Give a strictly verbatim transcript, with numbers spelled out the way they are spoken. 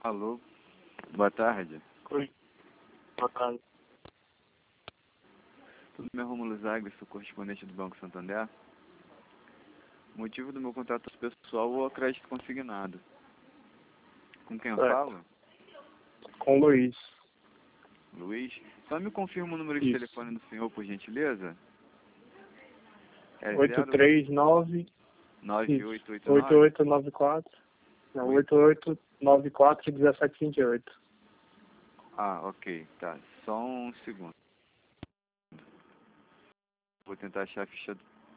Alô, boa tarde. Oi, boa tarde. Tudo bem, Romulo Zague, sou correspondente do Banco Santander. O motivo do meu contato pessoal é o crédito consignado. Com quem eu Certo. falo? Com o Luiz. Luiz. Só me confirma o número de Isso. telefone do senhor, por gentileza? É oito três nove nove oito oito oito nove? oito nove quatro. Não, oito oito nove quatro um sete cinco oito. Ah, ok, tá. Só um segundo. Vou tentar achar a ficha do